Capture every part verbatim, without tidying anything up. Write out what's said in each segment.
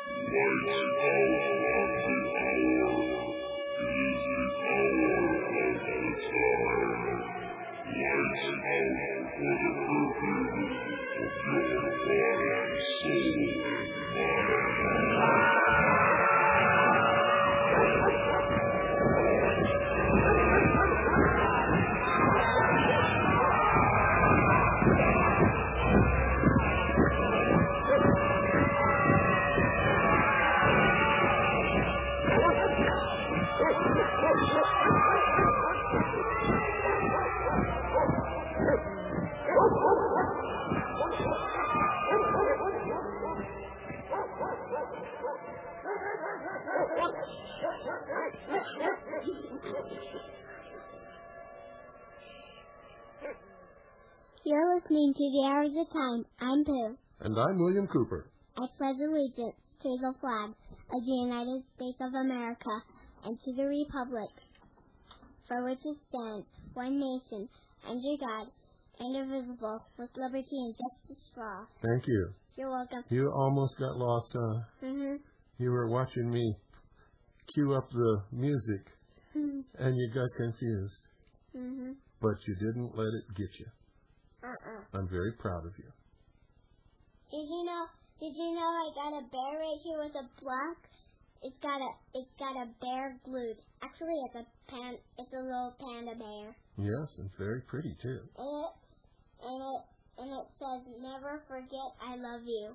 You're listening to The Hour of the Time. I'm Pooh. And I'm William Cooper. I pledge allegiance to the flag of the United States of America and to the republic for which it stands, one nation, under God, indivisible, with liberty and justice for all. Thank you. You're welcome. You almost got lost, huh? Mm-hmm. You were watching me cue up the music, mm-hmm. and you got confused. Mm-hmm. But you didn't let it get you. Uh-uh. I'm very proud of you. Did you know? Did you know I got a bear right here with a block? It's got a it's got a bear glued. Actually, it's a pan. It's a little panda bear. Yes, and very pretty too. And it and it and it says, "Never forget I love you."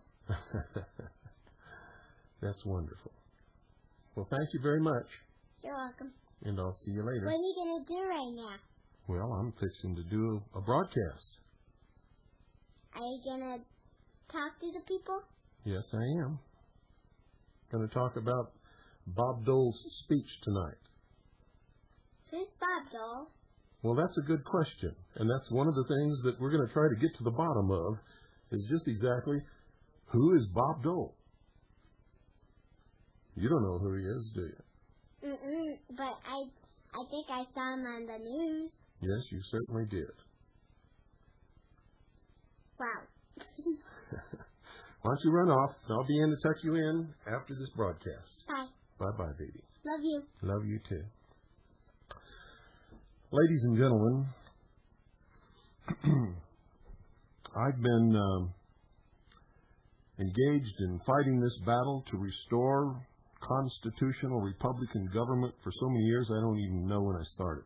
That's wonderful. Well, thank you very much. You're welcome. And I'll see you later. What are you gonna do right now? Well, I'm fixing to do a broadcast. Are you gonna talk to the people? Yes, I am. Going to talk about Bob Dole's speech tonight. Who's Bob Dole? Well, that's a good question. And that's one of the things that we're going to try to get to the bottom of, is just exactly who is Bob Dole? You don't know who he is, do you? Mm-mm, but I, I think I saw him on the news. Yes, you certainly did. Wow. Why don't you run off? I'll be in to tuck you in after this broadcast. Bye. Bye-bye, baby. Love you. Love you, too. Ladies and gentlemen, I've been um, engaged in fighting this battle to restore constitutional Republican government for so many years I don't even know when I started.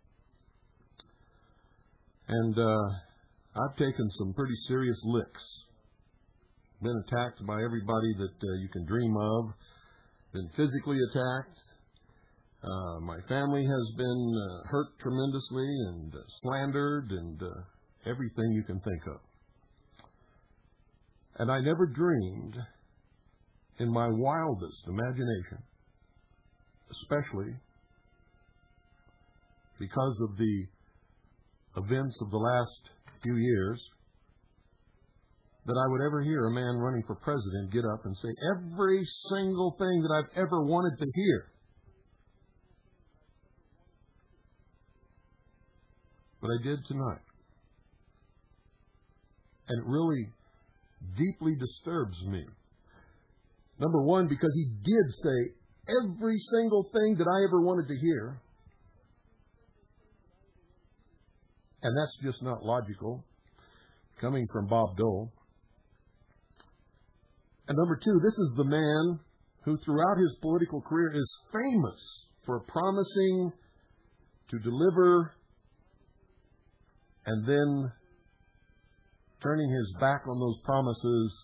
And uh, I've taken some pretty serious licks. Been attacked by everybody that uh, you can dream of. Been physically attacked. Uh, my family has been uh, hurt tremendously and uh, slandered and uh, everything you can think of. And I never dreamed in my wildest imagination, especially because of the events of the last few years, that I would ever hear a man running for president get up and say every single thing that I've ever wanted to hear. But I did tonight. And it really deeply disturbs me. Number one, because he did say every single thing that I ever wanted to hear. And that's just not logical, coming from Bob Dole. And number two, this is the man who throughout his political career is famous for promising to deliver and then turning his back on those promises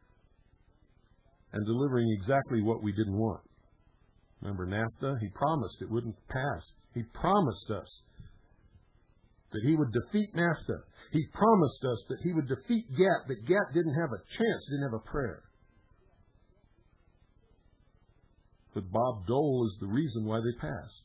and delivering exactly what we didn't want. Remember NAFTA? He promised it wouldn't pass. He promised us that he would defeat NAFTA. He promised us that he would defeat GATT, that GATT didn't have a chance, didn't have a prayer. But Bob Dole is the reason why they passed.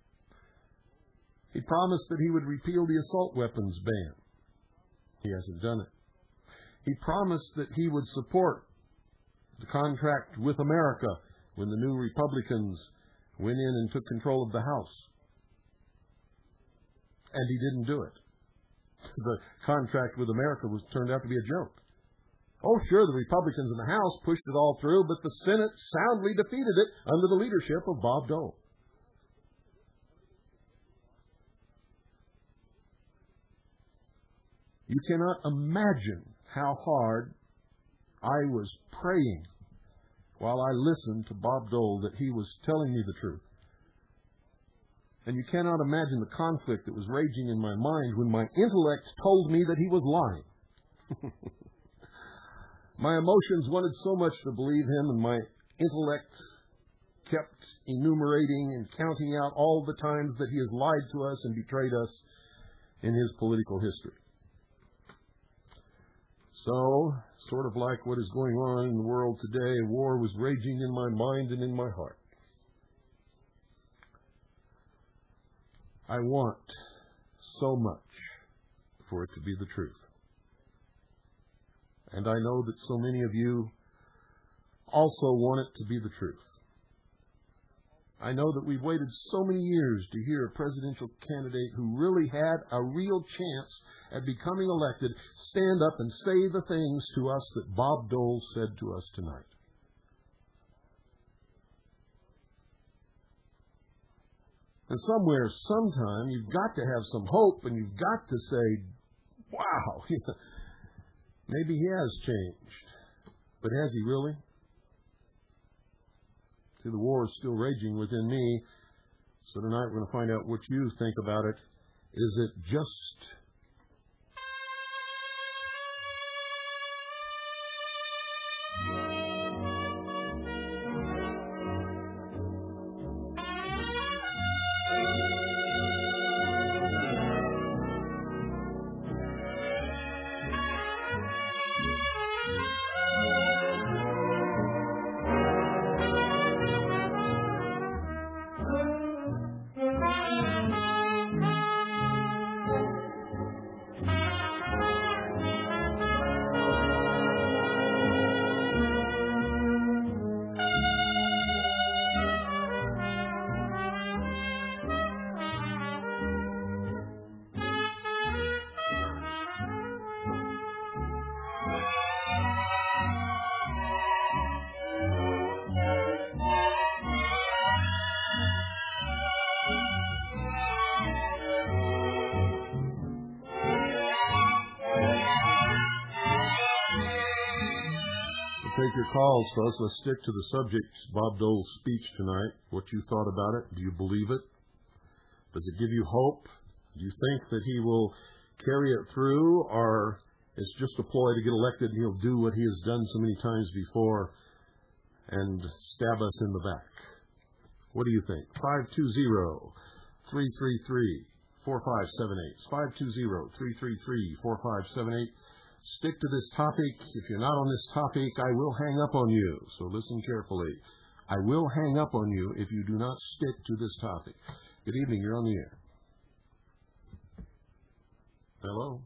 He promised that he would repeal the assault weapons ban. He hasn't done it. He promised that he would support the contract with America when the new Republicans went in and took control of the House. And he didn't do it. The contract with America was turned out to be a joke. Oh, sure, the Republicans in the House pushed it all through, but the Senate soundly defeated it under the leadership of Bob Dole. You cannot imagine how hard I was praying while I listened to Bob Dole that he was telling me the truth. And you cannot imagine the conflict that was raging in my mind when my intellect told me that he was lying. My emotions wanted so much to believe him, and my intellect kept enumerating and counting out all the times that he has lied to us and betrayed us in his political history. So, sort of like what is going on in the world today, war was raging in my mind and in my heart. I want so much for it to be the truth. And I know that so many of you also want it to be the truth. I know that we've waited so many years to hear a presidential candidate who really had a real chance at becoming elected stand up and say the things to us that Bob Dole said to us tonight. And somewhere, sometime, you've got to have some hope, and you've got to say, wow, maybe he has changed. But has he really? See, the war is still raging within me. So tonight we're going to find out what you think about it. Is it just take your calls, folks. Let's stick to the subject, Bob Dole's speech tonight. What you thought about it? Do you believe it? Does it give you hope? Do you think that he will carry it through, or it's just a ploy to get elected and he'll do what he has done so many times before and stab us in the back? What do you think? five two zero, three three three, four five seven eight. five two zero, three three three, four five seven eight. Stick to this topic. If you're not on this topic, I will hang up on you. So listen carefully. I will hang up on you if you do not stick to this topic. Good evening. You're on the air. Hello?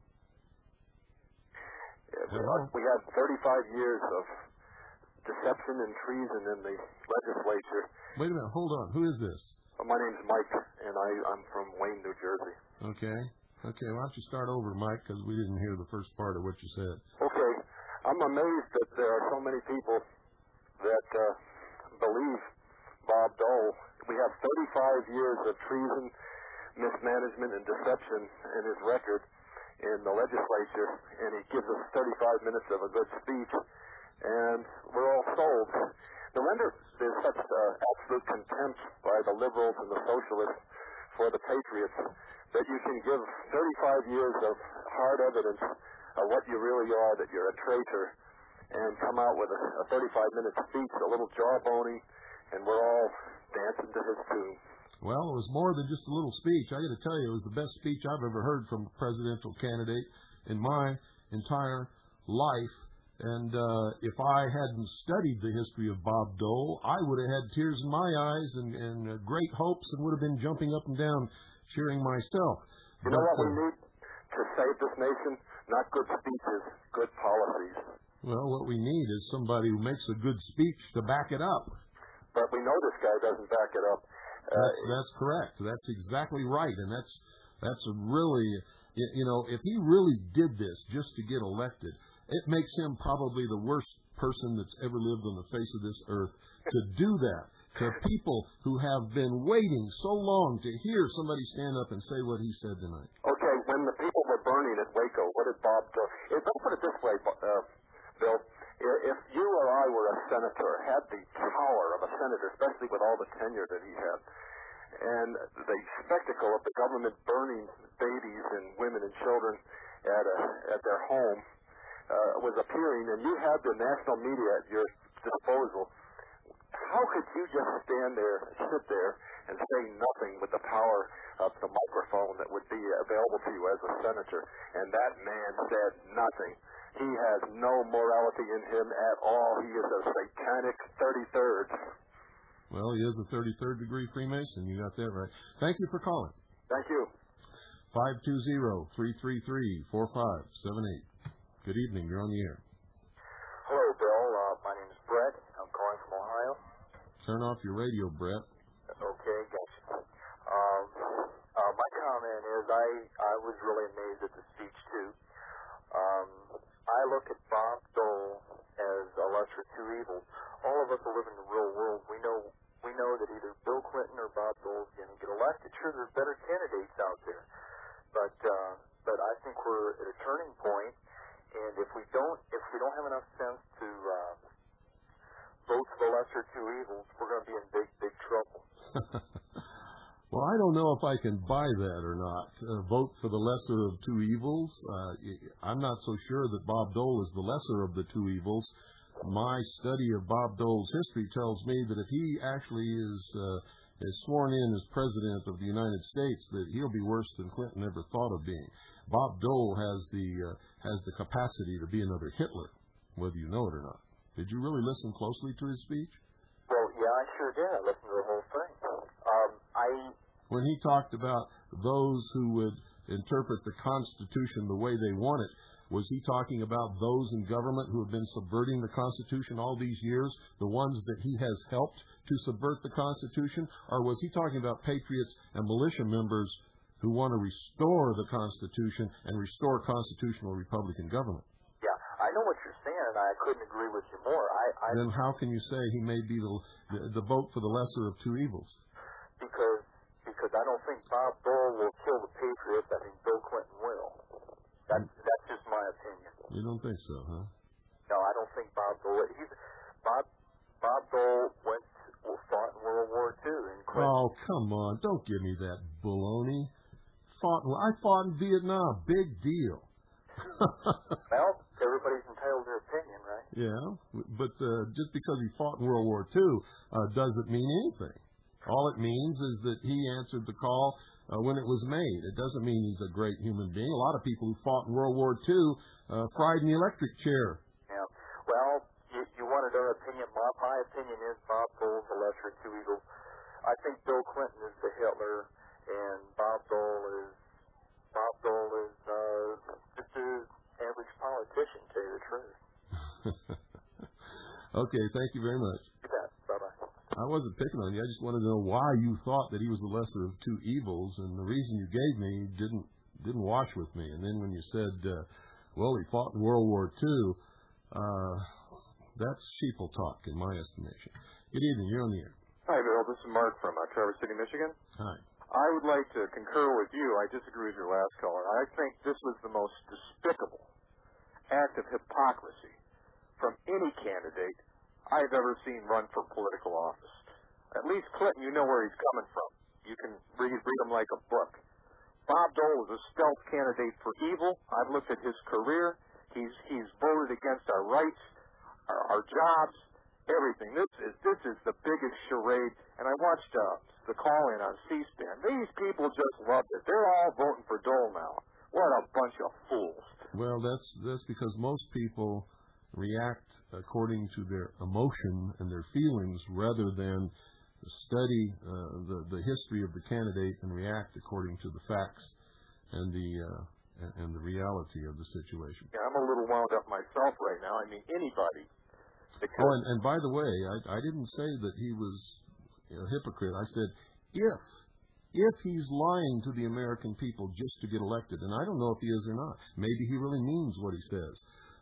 Yeah, Hello? We had thirty-five years of deception and treason in the legislature. Wait a minute. Hold on. Who is this? Uh, my name's Mike, and I, I'm from Wayne, New Jersey. Okay. Okay, why don't you start over, Mike, because we didn't hear the first part of what you said. Okay. I'm amazed that there are so many people that uh, believe Bob Dole. We have thirty-five years of treason, mismanagement, and deception in his record in the legislature, and he gives us thirty-five minutes of a good speech, and we're all sold. No wonder there's such uh, absolute contempt by the liberals and the socialists for the patriots, that you can give thirty-five years of hard evidence of what you really are, that you're a traitor, and come out with a, a thirty-five minute speech, a little jawboning, and we're all dancing to his tune. Well, it was more than just a little speech. I got to tell you, it was the best speech I've ever heard from a presidential candidate in my entire life. And uh, if I hadn't studied the history of Bob Dole, I would have had tears in my eyes and, and uh, great hopes and would have been jumping up and down cheering myself. You but, know what we uh, need to save this nation? Not good speeches, good policies. Well, what we need is somebody who makes a good speech to back it up. But we know this guy doesn't back it up. Uh, That's, that's correct. That's exactly right. And that's that's a really, you know, if he really did this just to get elected, it makes him probably the worst person that's ever lived on the face of this earth to do that to people who have been waiting so long to hear somebody stand up and say what he said tonight. Okay, when the people were burning at Waco, what did Bob do? Let's put it this way, uh, Bill. If you or I were a senator, had the power of a senator, especially with all the tenure that he had, and the spectacle of the government burning babies and women and children at a, at their home uh, was appearing, and you had the national media at your disposal, how could you just stand there, sit there, and say nothing with the power of the microphone that would be available to you as a senator? And that man said nothing. He has no morality in him at all. He is a satanic thirty-third. Well, he is a thirty-third degree Freemason. You got that right. Thank you for calling. Thank you. five two zero, three three three, four five seven eight. Good evening. You're on the air. Hello, Bill. Uh, my name is Brett. I'm calling from Ohio. Turn off your radio, Brett. Okay, gotcha. Um, uh, my comment is I, I was really amazed at the speech, too. Um, I look at Bob Dole as a lesser of two evils. All of us who live in the real world, we know we know that either Bill Clinton or Bob Dole is going to get elected. Sure, there's better candidates out there, but uh, but I think we're at a turning point, and if we don't if we don't have enough sense to uh, vote for the lesser of two evils, we're going to be in big big trouble. Well, I don't know if I can buy that or not. Uh, vote for the lesser of two evils. Uh, I'm not so sure that Bob Dole is the lesser of the two evils. My study of Bob Dole's history tells me that if he actually is uh, is sworn in as President of the United States, that he'll be worse than Clinton ever thought of being. Bob Dole has the uh, has the capacity to be another Hitler, whether you know it or not. Did you really listen closely to his speech? Well, yeah, I sure did. I listened to the whole thing. Um, I. When he talked about those who would interpret the Constitution the way they want it, was he talking about those in government who have been subverting the Constitution all these years, the ones that he has helped to subvert the Constitution? Or was he talking about patriots and militia members who want to restore the Constitution and restore constitutional Republican government? Yeah, I know what you're saying, and I couldn't agree with you more. I, I Then how can you say he may be the, the, the vote for the lesser of two evils? Because because I don't think Bob Dole will kill the Patriots. I think Bill Clinton will. That's that's just my opinion. You don't think so, huh? No, I don't think Bob Dole. He's Bob Bob Dole went well, fought in World War Two. And Clinton. Oh, come on! Don't give me that baloney. Fought. I fought in Vietnam. Big deal. Well, everybody's entitled to their opinion, right? Yeah, but uh, just because he fought in World War Two uh, doesn't mean anything. All it means is that he answered the call uh, when it was made. It doesn't mean he's a great human being. A lot of people who fought in World War Two uh, cried in the electric chair. Yeah. Well, you, you wanted our opinion. My, my opinion is Bob Dole's the lesser of two evils. I think Bill Clinton is the Hitler, and Bob Dole is Bob Dole is uh, just an average politician, to tell you the truth. Okay, thank you very much. You bet. Bye-bye. I wasn't picking on you. I just wanted to know why you thought that he was the lesser of two evils, and the reason you gave me didn't didn't wash with me. And then when you said, uh, well, he fought in World War Two, uh, that's sheeple talk in my estimation. Good evening. You're on the air. Hi, Bill. This is Mark from uh, Traverse City, Michigan. Hi. I would like to concur with you. I disagree with your last caller. I think this was the most despicable act of hypocrisy from any candidate I've ever seen run for political office. At least Clinton, you know where he's coming from. You can read, read him like a book. Bob Dole is a stealth candidate for evil. I've looked at his career. He's he's voted against our rights, our, our jobs, everything. This is this is the biggest charade. And I watched uh, the call-in on C-SPAN. These people just loved it. They're all voting for Dole now. What a bunch of fools. Well, that's that's because most people react according to their emotion and their feelings rather than study uh, the the history of the candidate and react according to the facts and the uh, and, and the reality of the situation. Yeah, I'm a little wound up myself right now. I mean, anybody. Oh, and, and by the way, I, I didn't say that he was a hypocrite. I said if if he's lying to the American people just to get elected, and I don't know if he is or not. Maybe he really means what he says.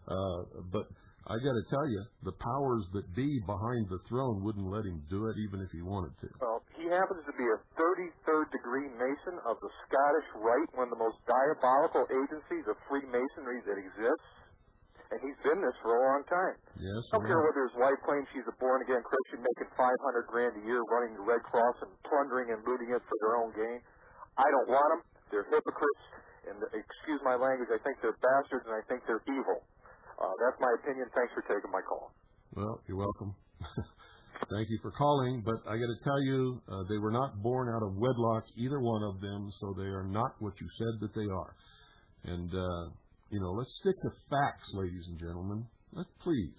uh, but I got to tell you, the powers that be behind the throne wouldn't let him do it, even if he wanted to. Well, he happens to be a thirty-third degree Mason of the Scottish Rite, one of the most diabolical agencies of Freemasonry that exists. And he's been this for a long time. Yes. I don't care whether his wife claims she's a born-again Christian making five hundred grand a year running the Red Cross and plundering and looting it for their own gain. I don't want them. They're hypocrites. And excuse my language, I think they're bastards and I think they're evil. Uh, that's my opinion. Thanks for taking my call. Well, you're welcome. Thank you for calling. But I got to tell you, uh, they were not born out of wedlock, either one of them, so they are not what you said that they are. And, uh, you know, let's stick to facts, ladies and gentlemen. Let's please.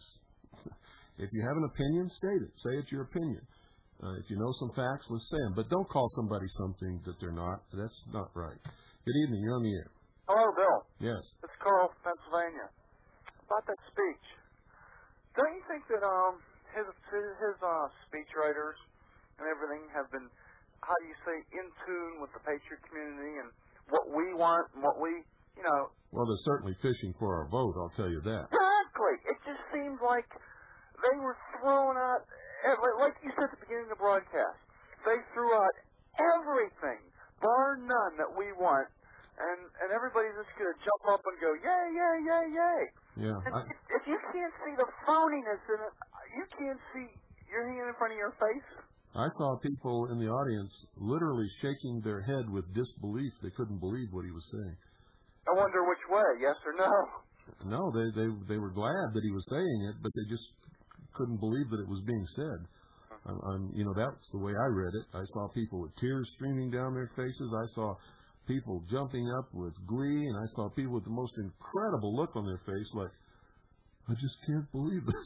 If you have an opinion, state it. Say it's your opinion. Uh, if you know some facts, let's say them. But don't call somebody something that they're not. That's not right. Good evening. You're on the air. Hello, Bill. Yes. It's Carl, Pennsylvania. About that speech, don't you think that um his his, his uh, speech writers and everything have been, how do you say, in tune with the Patriot community and what we want and what we, you know. Well, they're certainly fishing for our vote, I'll tell you that. Exactly. It just seems like they were throwing out, like you said at the beginning of the broadcast, they threw out everything, bar none, that we want, and, and everybody's just going to jump up and go, yay, yay, yay, yay. Yeah. And I, if, if you can't see the phoniness in it, you can't see your hand in front of your face. I saw people in the audience literally shaking their head with disbelief. They couldn't believe what he was saying. I wonder which way, yes or no? No, they, they, they were glad that he was saying it, but they just couldn't believe that it was being said. I'm, I'm, you know, that's the way I read it. I saw people with tears streaming down their faces. I saw people jumping up with glee, and I saw people with the most incredible look on their face, like, I just can't believe this.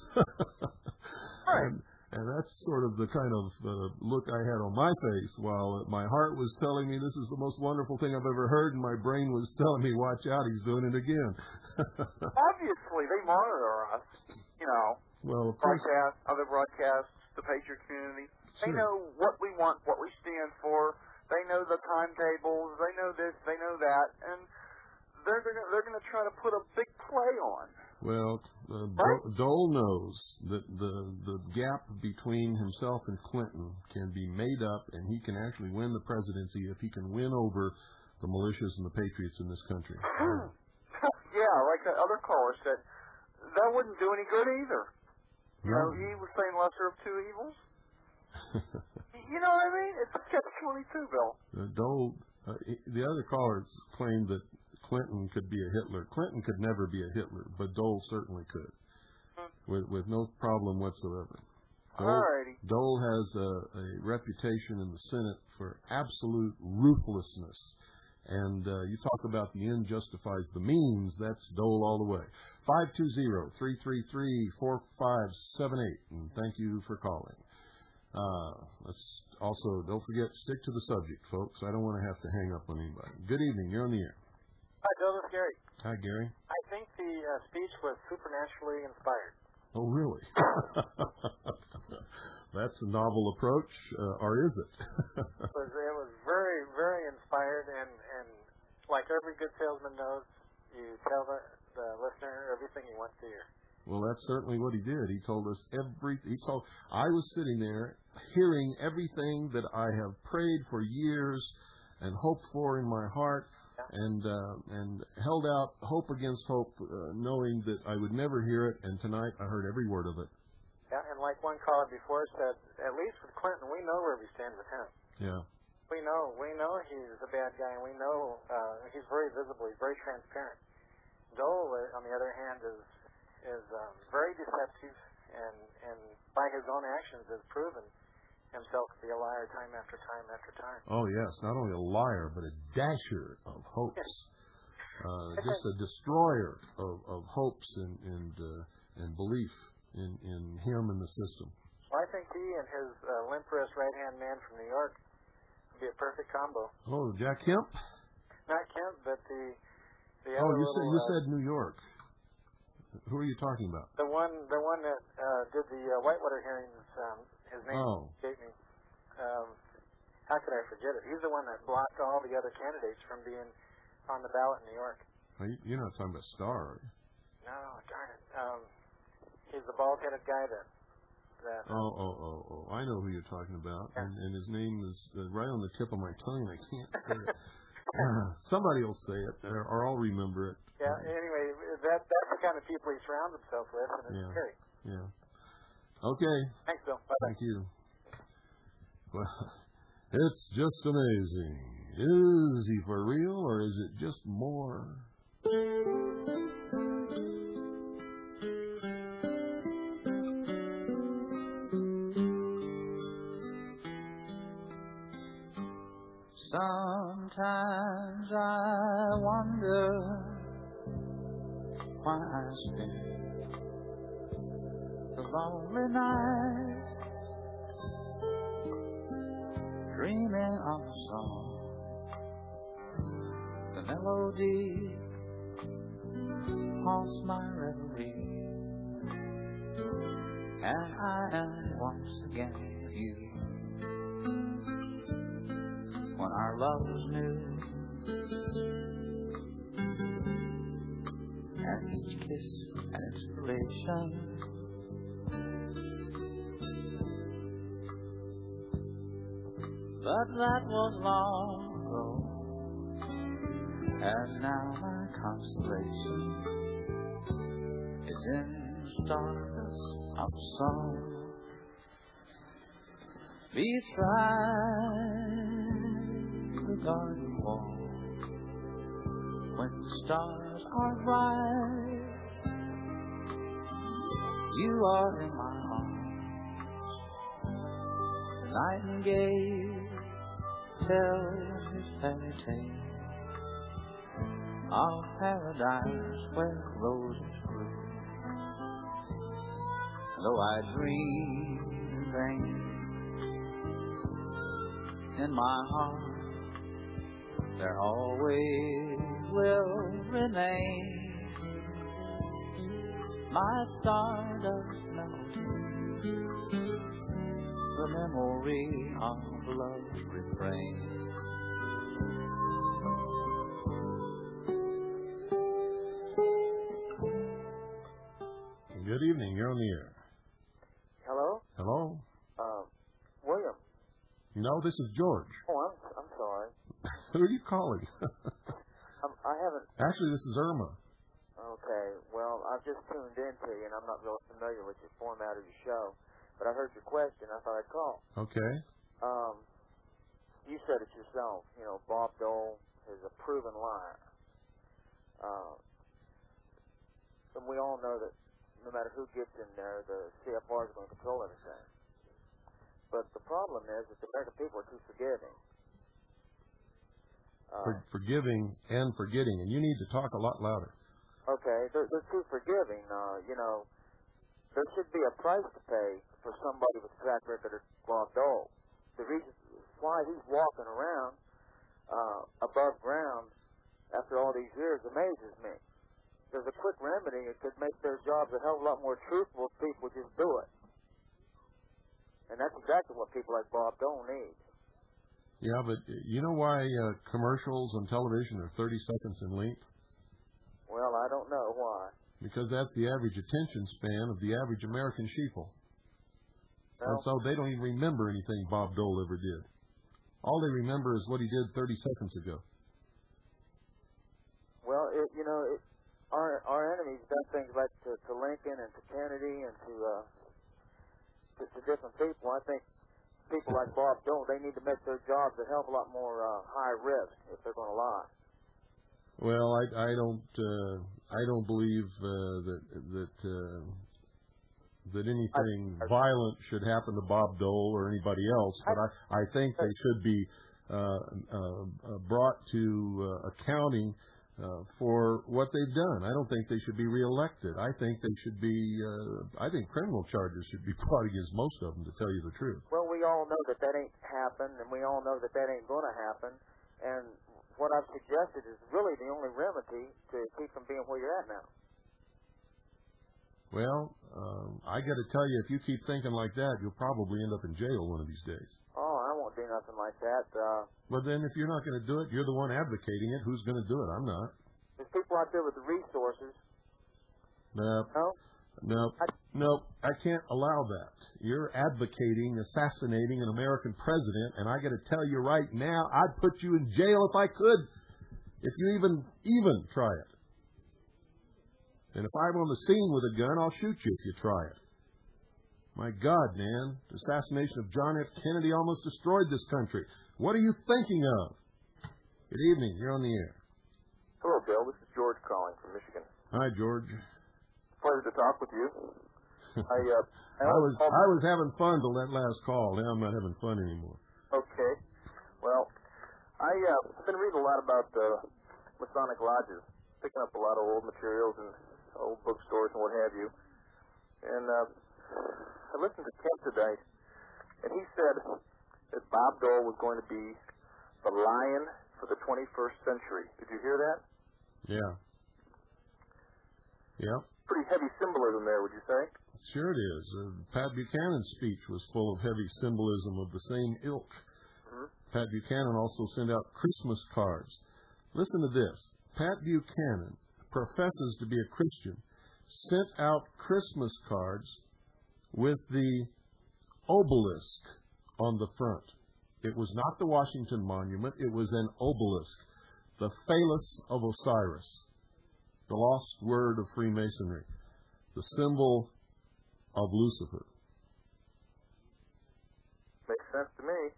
Right. and, and that's sort of the kind of uh, look I had on my face, while my heart was telling me this is the most wonderful thing I've ever heard, and my brain was telling me, watch out, he's doing it again. Obviously, they monitor us, you know, well, of course, broadcast, other broadcasts, the Patriot community. They sure. know what we want, what we stand for. They know the timetables. They know this. They know that, and they're gonna, they're going to try to put a big play on. Well, uh, Right? Dole knows that the the gap between himself and Clinton can be made up, and he can actually win the presidency if he can win over the militias and the patriots in this country. Yeah, like that other caller said, that wouldn't do any good either. You No. know, he was saying lesser of two evils. You know what I mean? It's a catch twenty-two, Bill. Uh, Dole, uh, the other callers claimed that Clinton could be a Hitler. Clinton could never be a Hitler, but Dole certainly could, Hmm. with with no problem whatsoever. Dole, Alrighty. Dole has a, a reputation in the Senate for absolute ruthlessness. And uh, you talk about the end justifies the means, that's Dole all the way. five two zero, three three three, four five seven eight, and thank you for calling. Uh, let's also, don't forget, stick to the subject, folks. I don't want to have to hang up on anybody. Good evening. You're on the air. Hi, Bill. This is Gary. Hi, Gary. I think the uh, speech was supernaturally inspired. Oh, really? That's a novel approach, uh, or is it? it, was, it was very, very inspired, and, and like every good salesman knows, you tell the, the listener everything you want to hear. Well, that's certainly what he did. He told us every. He told. I was sitting there, hearing everything that I have prayed for years and hoped for in my heart, Yeah. and uh, and held out hope against hope, uh, knowing that I would never hear it. And tonight, I heard every word of it. Yeah, and like one caller before said, at least with Clinton, we know where we stand with him. Yeah. We know, we know he's a bad guy, and we know uh, he's very visible. He's very transparent. Dole, on the other hand, is is um, very deceptive, and and by his own actions has proven himself to be a liar time after time after time. Oh yes, not only a liar, but a dasher of hopes. Uh, just a destroyer of, of hopes and and uh, and belief in, in him and the system. Well, I think he and his uh, limp wrist right-hand man from New York would be a perfect combo. Oh, Jack Kemp? Not Kemp, but the the Oh, other you little, said you uh, said New York. Who are you talking about? the one the one that uh, did the uh, Whitewater hearings. Um, his name Oh. escaped me. Um, how could I forget it? He's the one that blocked all the other candidates from being on the ballot in New York. Are you, you're not talking about Starr, are you? No, darn it. Um, he's the bald-headed guy that. that Oh, oh, oh, oh! I know who you're talking about, yeah. and, and his name is uh, right on the tip of my tongue, and I can't say it. Uh, somebody will say it, or, or I'll remember it. Yeah. Anyway, that that's the kind of people he surrounds himself with, and it's Yeah. scary. Yeah. Okay. Thanks, Bill. Bye. Thank you. Well, it's just amazing. Is he for real, or is it just more? Sometimes I wonder why I spend the lonely night dreaming of a song, the melody haunts my reverie, and I am once again with you. When our love was new, and each kiss an inspiration, but that was long ago, and now my consolation is in the stardust of the song beside the garden wall. When the stars are bright, you are in my arms. The nightingale tells his fairy tale of paradise where roses grew. Though I dream in vain, in my heart there always will remain my stardust melody, the memory of love's refrain. Good evening. You're on the air. Hello? Hello? Uh, William. No, this is George. Oh, I'm, I'm sorry. Who are you calling? um, I haven't... Actually, this is Irma. Okay, well, I've just tuned in to you, and I'm not real familiar with your format of your show, but I heard your question. I thought I'd call. Okay. Um, you said it yourself. You know, Bob Dole is a proven liar. Uh, and we all know that no matter who gets in there, the C F R is going to control everything. But the problem is that the American people are too forgiving. Uh, For, forgiving and forgetting, and you need to talk a lot louder. Okay, they're, they're too forgiving. Uh, you know, there should be a price to pay for somebody with a track record of Bob Dole. The reason why he's walking around uh, above ground after all these years amazes me. There's a quick remedy. It could make their jobs a hell of a lot more truthful if people just do it. And that's exactly what people like Bob Dole need. Yeah, but you know why uh, commercials on television are thirty seconds in length? Well, I don't know why. Because that's the average attention span of the average American sheeple. No. And so they don't even remember anything Bob Dole ever did. All they remember is what he did thirty seconds ago. Well, it, you know, it, our our enemies done things like to, to Lincoln and to Kennedy and to, uh, to to different people. I think people like Bob Dole, they need to make their jobs a hell of a lot more uh, high risk if they're going to lie. Well, I, I don't uh, I don't believe uh, that that uh, that anything I, I, violent should happen to Bob Dole or anybody else, but I, I think they should be uh, uh, brought to uh, accounting uh, for what they've done. I don't think they should be reelected. I think they should be. Uh, I think criminal charges should be brought against most of them, to tell you the truth. Well, we all know that that ain't happened, and we all know that that ain't going to happen, and what I've suggested is really the only remedy to keep from being where you're at now. Well, um, I got to tell you, if you keep thinking like that, you'll probably end up in jail one of these days. Oh, I won't do nothing like that. Uh, well, then, if you're not going to do it, you're the one advocating it. Who's going to do it? I'm not. There's people out there with the resources No. No? No. No, I can't allow that. You're advocating assassinating an American president, and I got to tell you right now, I'd put you in jail if I could, if you even even try it. And if I'm on the scene with a gun, I'll shoot you if you try it. My God, man, the assassination of John F. Kennedy almost destroyed this country. What are you thinking of? Good evening. You're on the air. Hello, Bill. This is George calling from Michigan. Hi, George. Pleasure to talk with you. I, uh, I was I was having fun till that last call. Now I'm not having fun anymore. Okay. Well, I, uh, I've been reading a lot about uh, Masonic lodges, picking up a lot of old materials and old bookstores and what have you. And uh, I listened to Kent tonight, and he said that Bob Dole was going to be the lion for the twenty-first century. Did you hear that? Yeah. Yeah. Pretty heavy symbolism there, would you say? Sure it is. Uh, Pat Buchanan's speech was full of heavy symbolism of the same ilk. Mm-hmm. Pat Buchanan also sent out Christmas cards. Listen to this. Pat Buchanan professes to be a Christian, sent out Christmas cards with the obelisk on the front. It was not the Washington Monument. It was an obelisk, the phallus of Osiris, the lost word of Freemasonry, the symbol of Lucifer. Makes sense to me.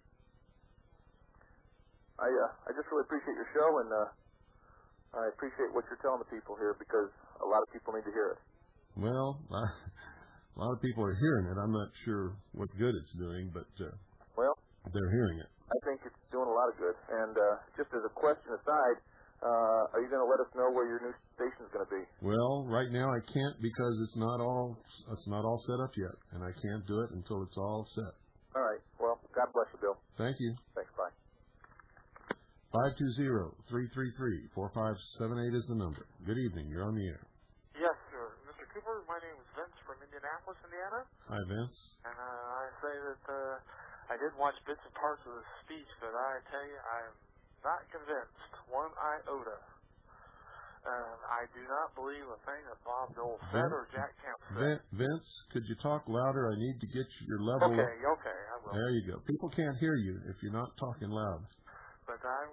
I uh, I just really appreciate your show, and uh, I appreciate what you're telling the people here, because a lot of people need to hear it. Well, I, a lot of people are hearing it. I'm not sure what good it's doing, but uh, well, they're hearing it. I think it's doing a lot of good. And uh, just as a question aside, uh, are you going to let us know where your new station's going to be? Well, right now I can't, because it's not all it's not all set up yet, and I can't do it until it's all set. All right. Well, God bless you, Bill. Thank you. Thanks. Bye. five two zero, three three three, four five seven eight is the number. Good evening. You're on the air. Yes, sir. Mister Cooper, my name is Vince from Indianapolis, Indiana. Hi, Vince. And uh, I say that uh, I did watch bits and parts of the speech, but I tell you, I'm not convinced one iota. Uh, I do not believe a thing that Bob Dole said Vince, or Jack Kemp said. Vince, could you talk louder? I need to get your level. Okay, okay, I will. There you go. People can't hear you if you're not talking loud. But I'm,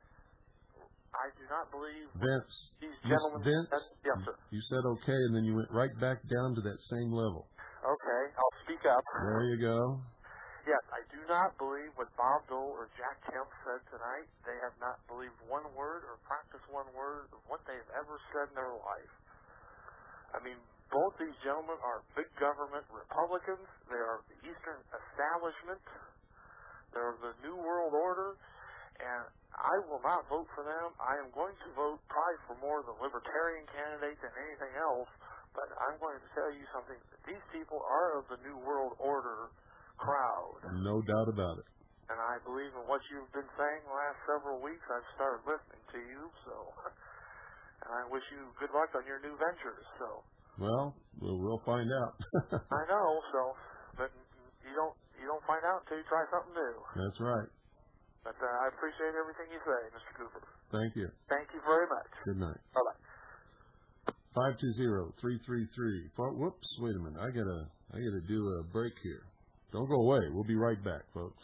I do not believe Vince, these gentlemen. Vince, said, yes, sir. You said okay, and then you went right back down to that same level. Okay, I'll speak up. There you go. Yes, I do not believe what Bob Dole or Jack Kemp said tonight. They have not believed one word or practiced one word of what they've ever said in their life. I mean, both these gentlemen are big government Republicans. They are the Eastern establishment. They're the New World Order. And I will not vote for them. I am going to vote probably for more the Libertarian candidate than anything else. But I'm going to tell you something. These people are of the New World Order crowd. No doubt about it. And I believe in what you've been saying the last several weeks. I've started listening to you, so and I wish you good luck on your new ventures. So well, we'll, we'll find out. I know, so but you don't you don't find out until you try something new. That's right. But uh, I appreciate everything you say, Mister Cooper. Thank you. Thank you very much. Good night. Bye bye. Five two zero three three three. Whoops! Wait a minute. I gotta I gotta do a break here. Don't go away. We'll be right back, folks.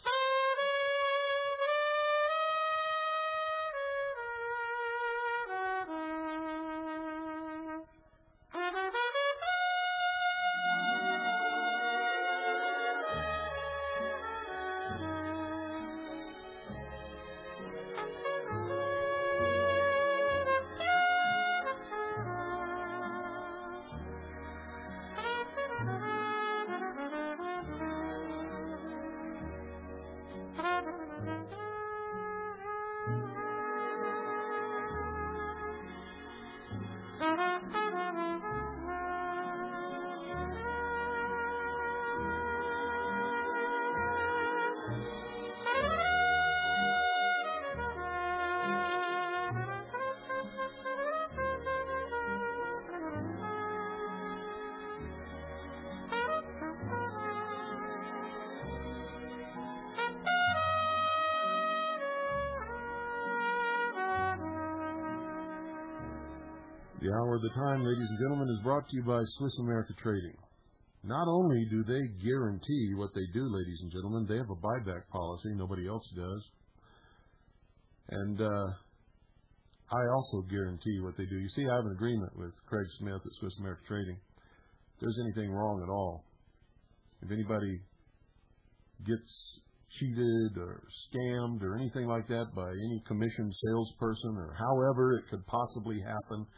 The Hour of the Time, ladies and gentlemen, is brought to you by Swiss America Trading. Not only do they guarantee what they do, ladies and gentlemen, they have a buyback policy. Nobody else does. And uh, I also guarantee what they do. You see, I have an agreement with Craig Smith at Swiss America Trading. If there's anything wrong at all, if anybody gets cheated or scammed or anything like that by any commissioned salesperson or however it could possibly happen,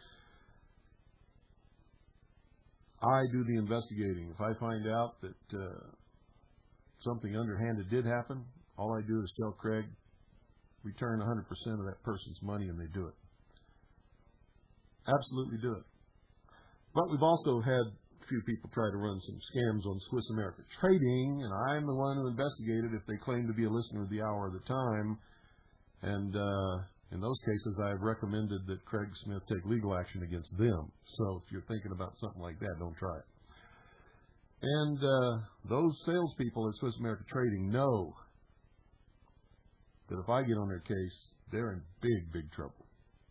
I do the investigating. If I find out that uh, something underhanded did happen, all I do is tell Craig, return one hundred percent of that person's money, and they do it. Absolutely do it. But we've also had a few people try to run some scams on Swiss America Trading, and I'm the one who investigated if they claim to be a listener of the Hour of the Time. And uh, in those cases, I have recommended that Craig Smith take legal action against them. So if you're thinking about something like that, don't try it. And uh, those salespeople at Swiss America Trading know that if I get on their case, they're in big, big trouble.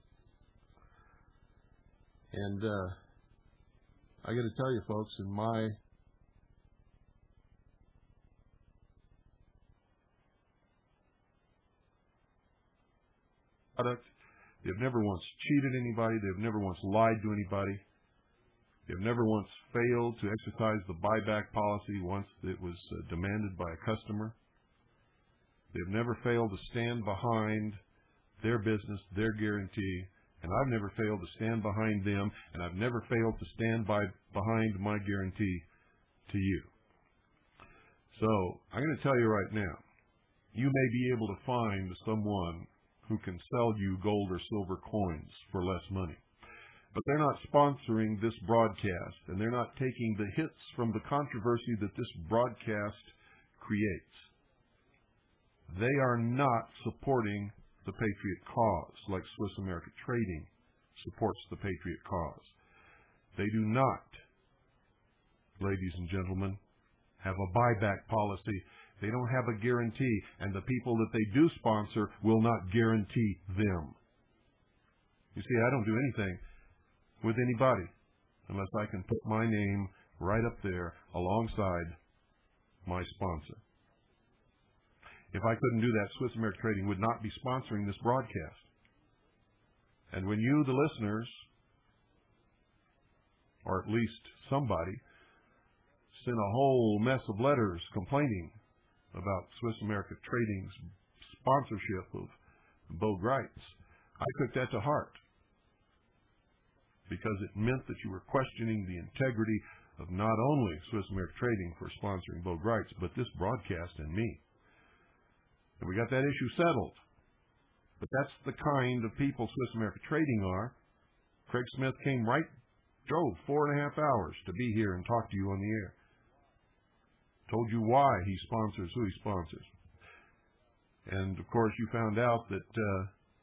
And uh, I got to tell you, folks, in my product, they've never once cheated anybody. They've never once lied to anybody. They've never once failed to exercise the buyback policy once it was uh, demanded by a customer. They've never failed to stand behind their business, their guarantee, and I've never failed to stand behind them, and I've never failed to stand by behind my guarantee to you. So I'm going to tell you right now, you may be able to find someone who can sell you gold or silver coins for less money. But they're not sponsoring this broadcast, and they're not taking the hits from the controversy that this broadcast creates. They are not supporting the Patriot cause like Swiss America Trading supports the Patriot cause. They do not, ladies and gentlemen, have a buyback policy. They don't have a guarantee, and the people that they do sponsor will not guarantee them. You see, I don't do anything with anybody unless I can put my name right up there alongside my sponsor. If I couldn't do that, Swiss America Trading would not be sponsoring this broadcast. And when you, the listeners, or at least somebody, send a whole mess of letters complaining about Swiss America Trading's sponsorship of Bo Greitz, I took that to heart because it meant that you were questioning the integrity of not only Swiss America Trading for sponsoring Bo Greitz, but this broadcast and me. And we got that issue settled. But that's the kind of people Swiss America Trading are. Craig Smith came right, drove four and a half hours to be here and talk to you on the air. Told you why he sponsors who he sponsors. And, of course, you found out that uh,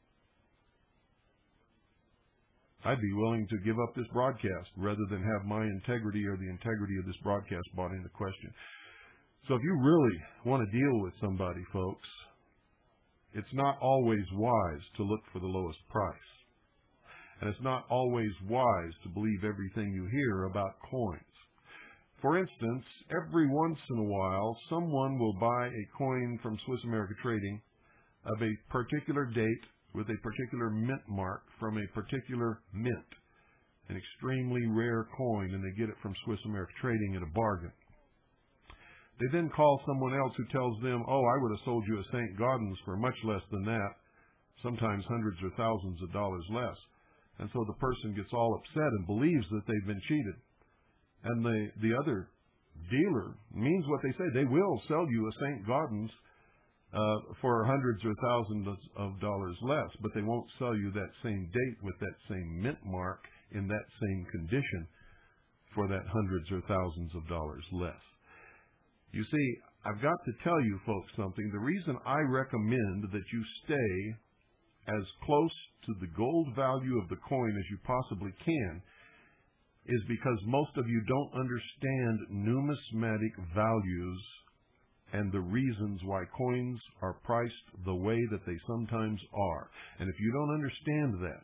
I'd be willing to give up this broadcast rather than have my integrity or the integrity of this broadcast brought into question. So if you really want to deal with somebody, folks, it's not always wise to look for the lowest price. And it's not always wise to believe everything you hear about coins. For instance, every once in a while, someone will buy a coin from Swiss America Trading of a particular date with a particular mint mark from a particular mint, an extremely rare coin, and they get it from Swiss America Trading at a bargain. They then call someone else who tells them, oh, I would have sold you a Saint Gaudens for much less than that, sometimes hundreds or thousands of dollars less. And so the person gets all upset and believes that they've been cheated. And the, the other dealer means what they say. They will sell you a Saint Gaudens uh, for hundreds or thousands of dollars less, but they won't sell you that same date with that same mint mark in that same condition for that hundreds or thousands of dollars less. You see, I've got to tell you folks something. The reason I recommend that you stay as close to the gold value of the coin as you possibly can is because most of you don't understand numismatic values and the reasons why coins are priced the way that they sometimes are. And if you don't understand that,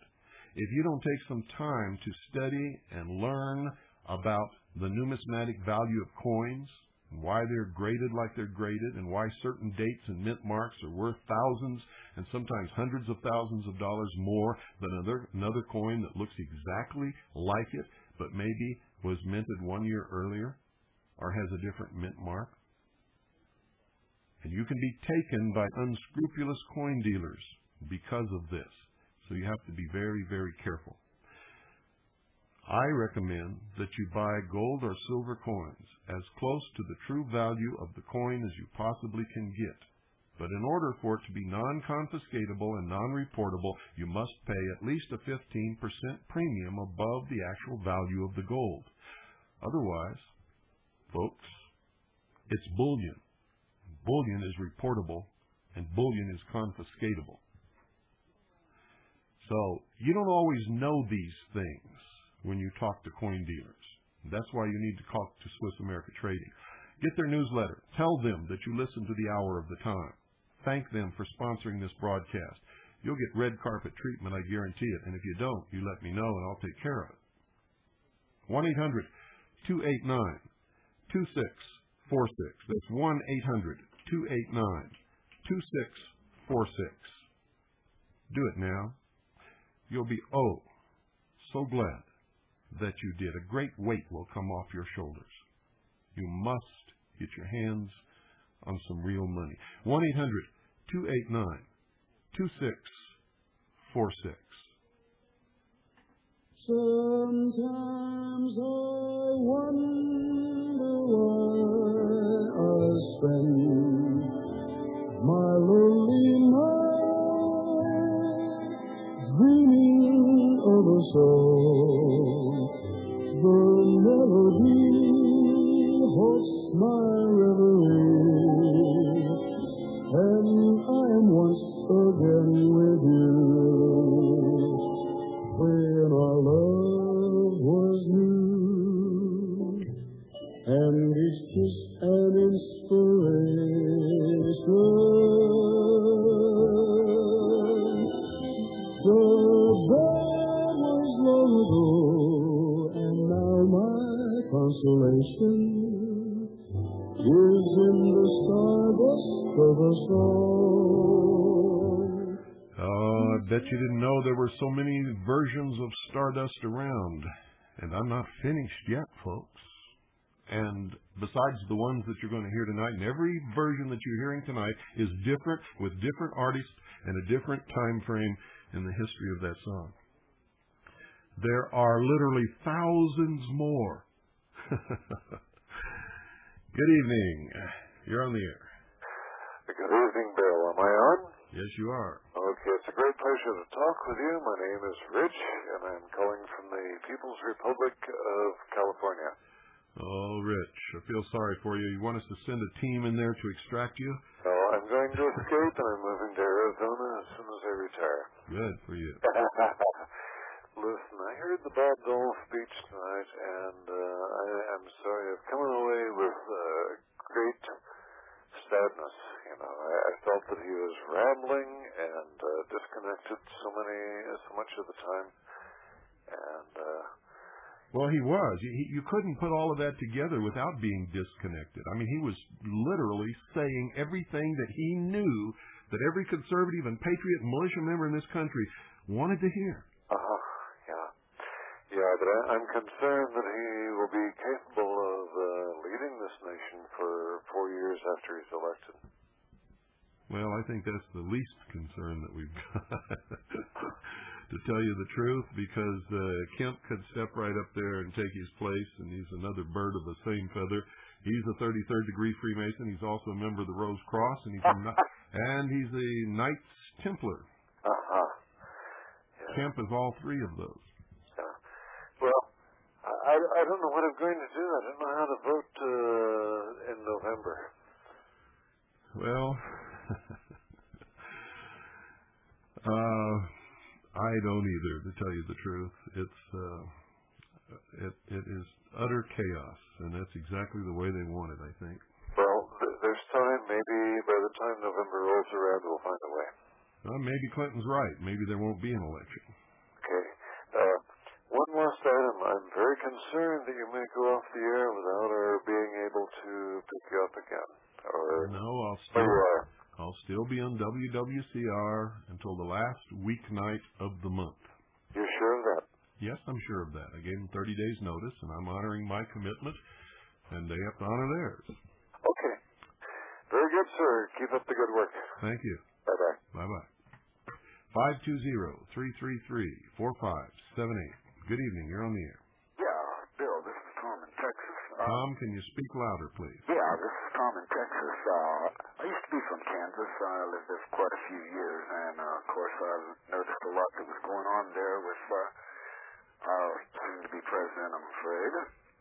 if you don't take some time to study and learn about the numismatic value of coins, and why they're graded like they're graded, and why certain dates and mint marks are worth thousands and sometimes hundreds of thousands of dollars more than another, another coin that looks exactly like it, but maybe was minted one year earlier or has a different mint mark. And you can be taken by unscrupulous coin dealers because of this. So you have to be very, very careful. I recommend that you buy gold or silver coins as close to the true value of the coin as you possibly can get. But in order for it to be non-confiscatable and non-reportable, you must pay at least a fifteen percent premium above the actual value of the gold. Otherwise, folks, it's bullion. Bullion is reportable, and bullion is confiscatable. So you don't always know these things when you talk to coin dealers. That's why you need to talk to Swiss America Trading. Get their newsletter. Tell them that you listen to the Hour of the Time. Thank them for sponsoring this broadcast. You'll get red carpet treatment, I guarantee it. And if you don't, you let me know and I'll take care of it. one eight hundred two eight nine two six four six. That's one eight hundred two eight nine two six four six. Do it now. You'll be, oh, so glad that you did. A great weight will come off your shoulders. You must get your hands on some real money. one eight hundred two eight nine two six four six. Sometimes I wonder why I spend my lonely night dreaming of a song. The melody haunts my reverie, and I am once again with you. When our love was new, and it's just an inspiration. The band was long ago, and now my consolation is in the stardust of a song. Oh, I bet you didn't know there were so many versions of Stardust around. And I'm not finished yet, folks. And besides the ones that you're going to hear tonight, and every version that you're hearing tonight is different with different artists and a different time frame in the history of that song. There are literally thousands more. Good evening. You're on the air. Good evening, Bill. Am I on? Yes, you are. Okay, it's a great pleasure to talk with you. My name is Rich, and I'm calling from the People's Republic of California. Oh, Rich, I feel sorry for you. You want us to send a team in there to extract you? No, I'm going to escape, and I'm moving to Arizona as soon as I retire. Good for you. Listen, I heard the Bob Dole speech tonight, and uh, I, I'm sorry, I've come away with uh, great sadness. You know, I, I felt that he was rambling and uh, disconnected so many, so much of the time, and. Uh, Well, he was. He, you couldn't put all of that together without being disconnected. I mean, he was literally saying everything that he knew that every conservative and patriot militia member in this country wanted to hear. Uh-huh, yeah. Yeah, but I, I'm concerned that he will be capable of uh, leading this nation for four years after he's elected. Well, I think that's the least concern that we've got. To tell you the truth, because uh, Kemp could step right up there and take his place, and he's another bird of the same feather. He's a thirty-third degree Freemason. He's also a member of the Rose Cross, and he's a, and he's a Knights Templar. Uh-huh. Yeah. Kemp is all three of those. Yeah. Well, I, I don't know what I'm going to do. I don't know how to vote uh, in November. Well, uh... I don't either, to tell you the truth. It's uh, it it is utter chaos, and that's exactly the way they want it, I think. Well, th- there's time. Maybe by the time November rolls around, we'll find a way. Well, maybe Clinton's right. Maybe there won't be an election. Okay. Uh, one last item. I'm very concerned that you may go off the air without our being able to pick you up again. Or no, I'll still, you are. I'll still be on W W C R until the last weeknight of the month. You're sure of that? Yes, I'm sure of that. I gave them thirty days notice, and I'm honoring my commitment, and they have to honor theirs. Okay. Very good, sir. Keep up the good work. Thank you. Bye-bye. Bye-bye. five two zero, three three three, four five seven eight. Good evening. You're on the air. Yeah, Bill, this is Tom in Texas. Uh, Tom, can you speak louder, please? Yeah, this is Tom in Texas. Uh, I used to be from Kansas. I lived there for quite a few years, and, uh, of course, I noticed a lot that was going on there with uh, our soon-to-be president, I'm afraid.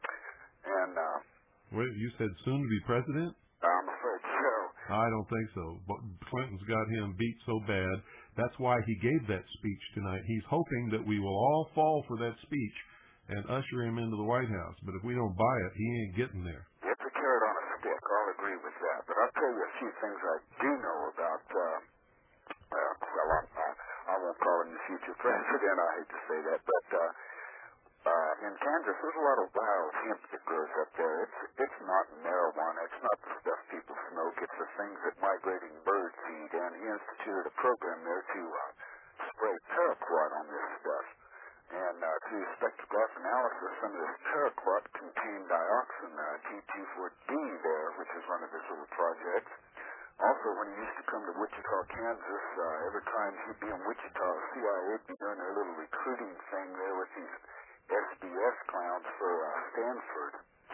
And uh, Wait, you said soon to be president? I'm afraid so. I don't think so. But Clinton's got him beat so bad. That's why he gave that speech tonight. He's hoping that we will all fall for that speech and usher him into the White House. But if we don't buy it, he ain't getting there. It's a carrot on a stick. I'll agree with that. But I'll tell you a few things I do know about, uh, uh, well, I, I, I won't call him the future president. I hate to say that. But uh, uh, in Kansas, there's a lot of wild hemp that grows up there. It's, it's not marijuana. It's not the stuff people smoke. It's the things that migrating birds eat. And he instituted a program there to uh, spray paraquat on this stuff. And uh, through spectrograph analysis, some of this paraquat contained dioxin, uh, T two four D there, which is one of his little projects. Also, when he used to come to Wichita, Kansas, uh, every time he'd be in Wichita, the C I A would be doing their little recruiting thing there with these S B S clowns for uh, Stanford.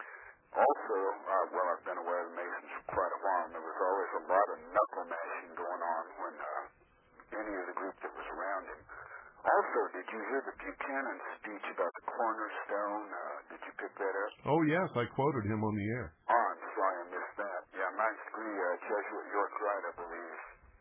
Also, uh, well, I've been aware of the Masons for quite a while, and there was always a lot of knuckle mashing going on when uh, any of the group that was around him. Also, did you hear the Buchanan speech about the cornerstone? Uh, did you pick that up? Oh, yes, I quoted him on the air. Oh, I'm sorry I missed that. Yeah, ninth degree uh, Jesuit York Rite, I believe.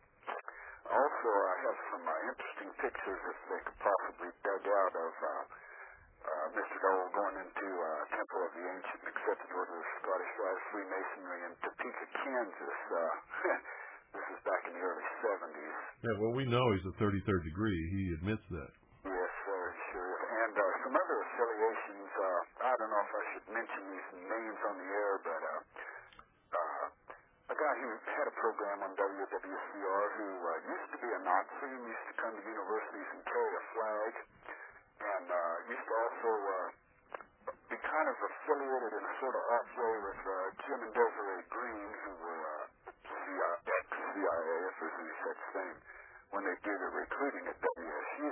Also, I have some uh, interesting pictures, if they could possibly dug out, of uh, uh, Mister Dole going into uh, Temple of the Ancient and Accepted Order of Scottish Rite Freemasonry in Topeka, Kansas. Uh, this is back in the early seventies. Yeah, well, we know he's a thirty-third degree. He admits that. Yes, sir, he sure is. And uh, some other affiliations, uh, I don't know if I should mention these names on the air, but uh, uh, a guy who had a program on W W C R who uh, used to be a Nazi, used to come to universities and carry a flag, and uh, used to also uh, be kind of affiliated in a sort of off way with uh, Jim and Desiree Green, who were uh, ex-C I A, if there's any such thing, when they do the recruiting at W S U.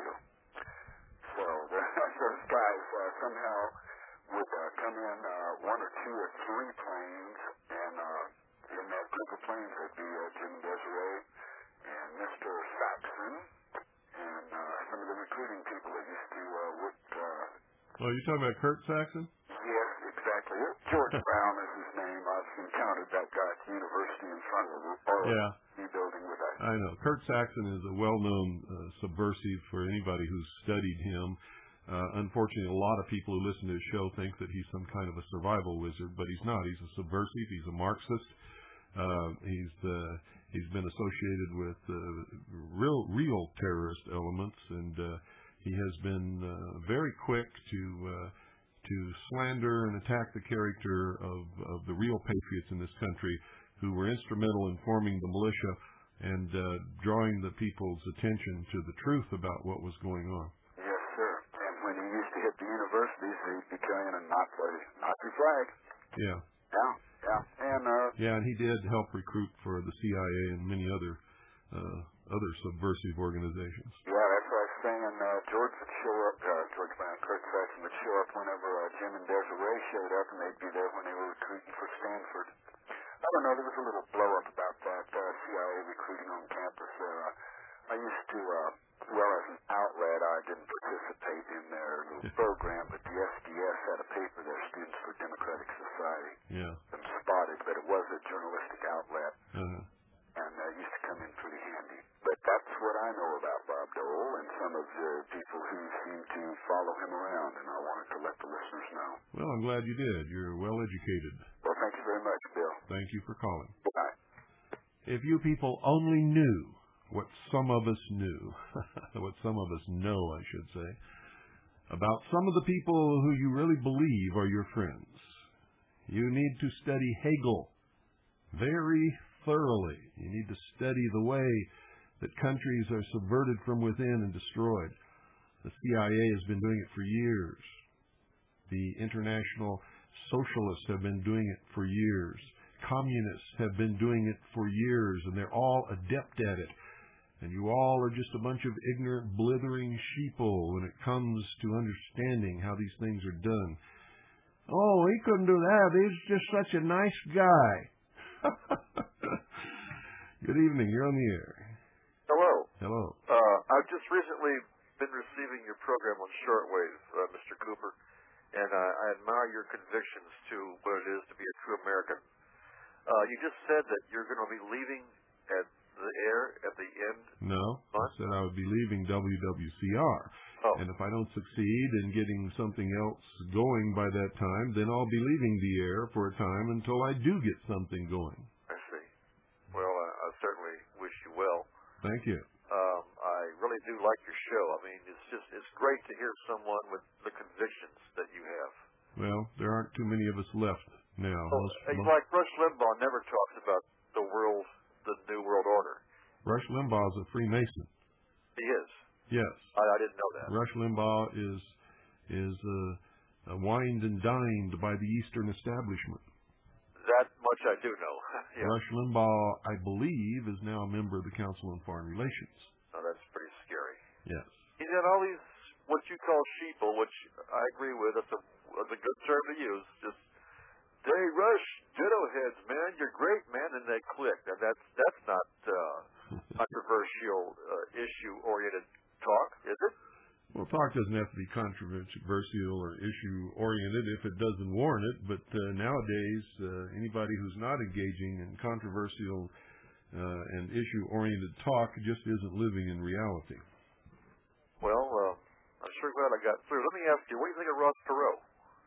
So the, those guys uh, somehow would uh, come in uh, one or two or three planes, and uh, in that group of planes there'd be uh, Jim Desiree and Mister Saxon and uh, some of the recruiting people that used to uh, work. Uh, oh, you're talking about Kurt Saxon? Yes, exactly. George Brown is his name. I've encountered that guy at the university in front of the yeah. building with that. I know. Kurt Saxon is a well-known uh, subversive for anybody who's studied him. Uh, unfortunately, a lot of people who listen to his show think that he's some kind of a survival wizard, but he's not. He's a subversive. He's a Marxist. Uh, he's uh, he's been associated with uh, real real terrorist elements, and uh, he has been uh, very quick to uh, to slander and attack the character of, of the real patriots in this country who were instrumental in forming the militia and uh, drawing the people's attention to the truth about what was going on. Yes, sir. And when he used to hit the universities, he'd be carrying a Nazi, Nazi flag. Yeah. Yeah, yeah. And, uh... Yeah, and he did help recruit for the C I A and many other uh, other subversive organizations. Yeah, that's what I was saying. Uh, George would show up, uh, George Brown, Kurt Saxon would show up whenever uh, Jim and Desiree showed up, and they'd be there when they were recruiting for Stanford. I don't know, there was a little blow-up about that uh, C I A recruiting on campus there. Uh, I used to, uh, well, as an outlet, I didn't participate in their little program, but the S B S had a paper there, Students for Democratic Society. Yeah. And spotted, but it was a journalistic outlet. Uh-huh. And uh, used to come in pretty handy. But that's what I know about Bob Dole and some of the people who seem to follow him around, and I wanted to let the listeners know. Well, I'm glad you did. You're well educated. Well, thank you very much, Bill. Thank you for calling. Goodbye. If you people only knew what some of us knew, what some of us know, I should say, about some of the people who you really believe are your friends. You need to study Hegel very thoroughly. You need to study the way that countries are subverted from within and destroyed. The C I A has been doing it for years. The international socialists have been doing it for years. Communists have been doing it for years, and they're all adept at it. And you all are just a bunch of ignorant, blithering sheeple when it comes to understanding how these things are done. Oh, he couldn't do that. He's just such a nice guy. Good evening. You're on the air. Hello. Hello. Uh, I've just recently been receiving your program on shortwave, uh, Mister Cooper, and uh, I admire your convictions to what it is to be a true American. Uh, you just said that you're going to be leaving at the air at the end. No, I said I would be leaving W W C R. Oh. And if I don't succeed in getting something else going by that time, then I'll be leaving the air for a time until I do get something going. I see. Well, uh, I certainly wish you well. Thank you. Um, I really do like your show. I mean, it's just it's great to hear someone with the convictions that you have. Well, there aren't too many of us left now. Well, most, it's most... like Rush Limbaugh never talks about the world, the New World Order. Rush Limbaugh is a Freemason. He is. Yes. I, I didn't know that. Rush Limbaugh is is uh, uh, wined and dined by the Eastern establishment. That much I do know. Yeah. Rush Limbaugh, I believe, is now a member of the Council on Foreign Relations. Oh, that's pretty scary. Yes. He's got all these what you call sheeple, which I agree with. That's a, that's a good term to use. Just, hey, Rush, ditto heads, man. You're great, man. And they click. And that's that's not uh, controversial, uh, issue-oriented talk, is it? Well, talk doesn't have to be controversial or issue-oriented if it doesn't warrant it. But uh, nowadays, uh, anybody who's not engaging in controversial uh, and issue-oriented talk just isn't living in reality. Well, uh, I'm sure glad I got through. Let me ask you, what do you think of Ross Perot?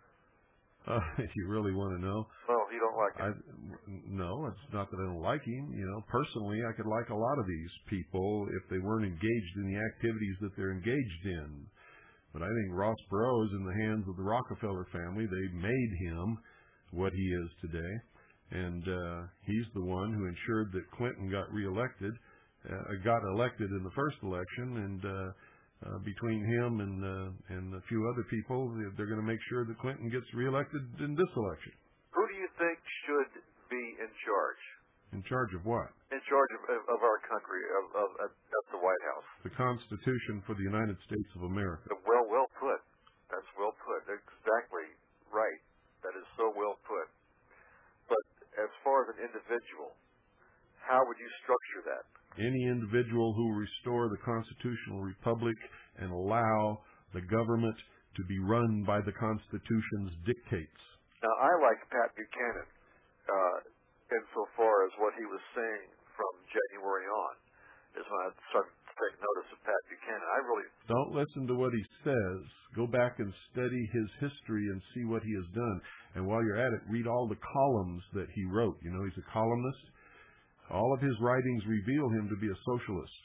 Uh, if you really want to know. Well, you don't like him. I, no, it's not that I don't like him. You know, personally, I could like a lot of these people if they weren't engaged in the activities that they're engaged in. But I think Ross Perot is in the hands of the Rockefeller family. They made him what he is today. And uh, he's the one who ensured that Clinton got reelected, uh, got elected in the first election, and uh, Uh, between him and uh, and a few other people, they're going to make sure that Clinton gets reelected in this election. Who do you think should be in charge? In charge of what? In charge of, of, of our country, of, of at, at the White House. The Constitution for the United States of America. Well, well put. That's well put. Exactly right. That is so well put. But as far as an individual, how would you structure that? Any individual who will restore the constitutional republic and allow the government to be run by the Constitution's dictates. Now, I like Pat Buchanan uh, insofar as what he was saying from January on is when I started to take notice of Pat Buchanan. I really don't listen to what he says. Go back and study his history and see what he has done. And while you're at it, read all the columns that he wrote. You know, he's a columnist. All of his writings reveal him to be a socialist.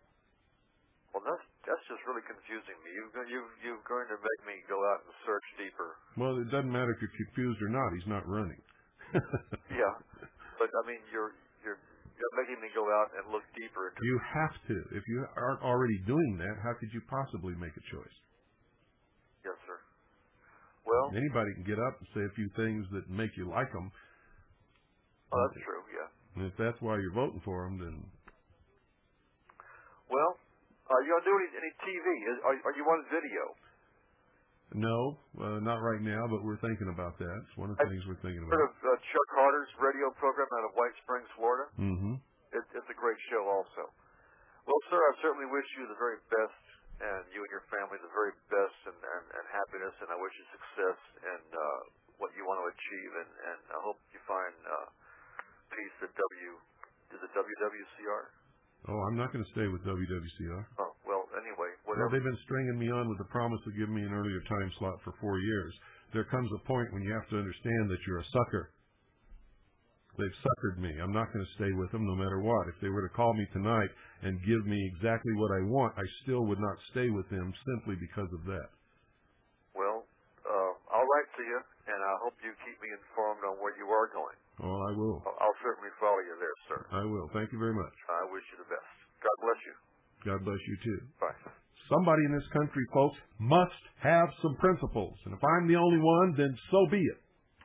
Well, that's, that's just really confusing me. You, you, you're going to make me go out and search deeper. Well, it doesn't matter if you're confused or not. He's not running. Yeah, but I mean, you're, you're you're making me go out and look deeper. Into you have to. If you aren't already doing that, how could you possibly make a choice? Yes, sir. Well, anybody can get up and say a few things that make you like them. Oh, that's true. Yeah. And if that's why you're voting for them, then... Well, are you going to do any, any T V? Are, are you on video? No, uh, not right now, but we're thinking about that. It's one of the I things we're thinking heard about. of uh, Chuck Carter's radio program out of White Springs, Florida? Mm-hmm. It, it's a great show also. Well, sir, I certainly wish you the very best, and you and your family the very best and, and, and happiness, and I wish you success in uh, what you want to achieve, and, and I hope you find... Uh, piece at W, is it W W C R? Oh, I'm not going to stay with W W C R. Oh, well, anyway, Well, whatever. they've been stringing me on with the promise of giving me an earlier time slot for four years. There comes a point when you have to understand that you're a sucker. They've suckered me. I'm not going to stay with them no matter what. If they were to call me tonight and give me exactly what I want, I still would not stay with them simply because of that. you, and I hope you keep me informed on where you are going. Oh, I will. I'll, I'll certainly follow you there, sir. I will. Thank you very much. I wish you the best. God bless you. God bless you, too. Bye. Somebody in this country, folks, must have some principles. And if I'm the only one, then so be it.